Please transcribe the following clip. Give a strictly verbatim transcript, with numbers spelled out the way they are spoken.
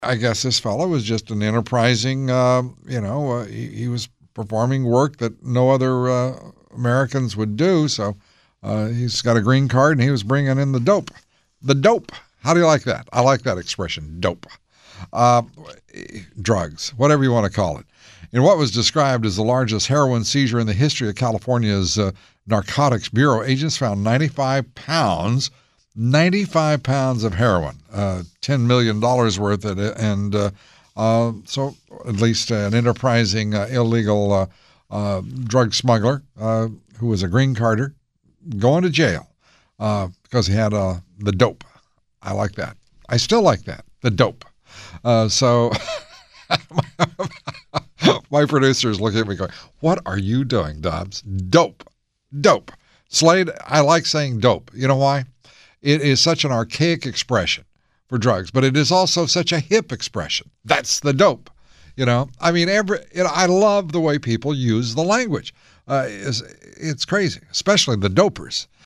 I guess this fellow was just an enterprising, uh, you know, uh, he, he was performing work that no other uh, Americans would do. So uh, he's got a green card and he was bringing in the dope. The dope. How do you like that? I like that expression, dope. Uh, drugs, whatever you want to call it. In what was described as the largest heroin seizure in the history of California's uh, Narcotics Bureau, agents found ninety-five pounds, ninety-five pounds of heroin, uh, ten million dollars worth of it. And uh, uh, so at least an enterprising uh, illegal uh, uh, drug smuggler uh, who was a green carder going to jail uh, because he had uh, the dope. I like that. I still like that, the dope. Uh, so my producer is looking at me going, what are you doing, Dobbs? Dope. Dope. Slade, I like saying dope. You know why? It is such an archaic expression for drugs, but it is also such a hip expression. That's the dope. You know, I mean, every you know, I love the way people use the language. Uh, it's, it's crazy, especially the dopers.